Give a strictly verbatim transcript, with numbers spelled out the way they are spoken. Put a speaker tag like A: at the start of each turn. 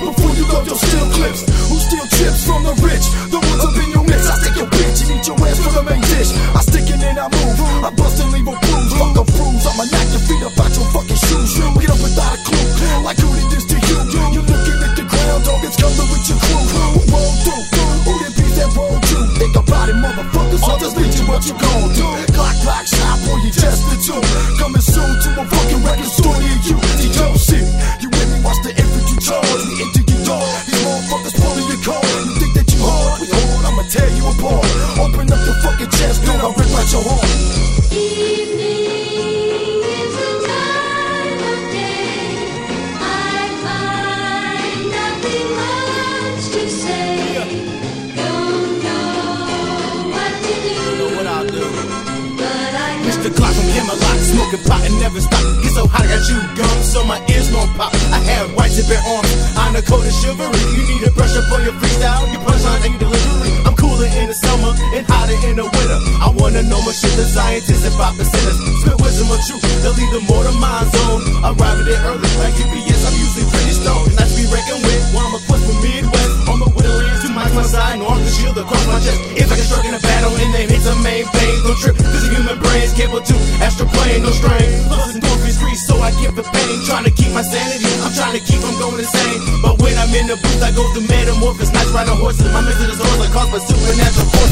A: before you load your steel clips. Who steal chips from the rich? The ones up in your midst. I stick your bitch and eat your ass for the main dish. I stick it and I move, I bust and leave a bruise. Fuck a bruise, I'ma knock your feet up out your fucking shoes. Get up without a clue, like who did this to you? You looking at the ground, dog, it's coming with your crew. Who roll through? Who did beats that roll through? Think about it, motherfuckers, I'll just lead you what you gon' do. Clock, clock, shop, boy, you destitute. Coming soon to a fucking record store near you. D O City, you with me, watch the infantry charge. We enter your door, these motherfuckers pulling your car. You think that you hard? We hard, I'ma tear you apart. Open up your fucking chest, then I'll rip out your heart.
B: The clock from Himalaya, smoking pot and never stop. Get so hot, I got you gum, so my ears won't pop. I have white tip arms, I'm the cold of chivalry. You need a brush up on your freestyle, your punchline ain't delivery. I'm cooler in the summer and hotter in the winter. I wanna know more shit than scientists and five percenters. Spit wisdom of truth, they'll leave the mortar mind zone. Arriving there early, like U P S, I'm usually pretty stoned. Not to be reckoned with, while I'm a quest from Midwest. On the Woodlands, to my side, north the shield across my chest. If I can struck in a battle and they hit some main phase, don't trip, cause the human brain's capable to astral plane, no strain. Plus endorphins grease, so I give the pain. Trying to keep my sanity, I'm trying to keep from going insane. But when I'm in the booth, I go through metamorphosis. Nights riding horses, my method is always like cause by supernatural force.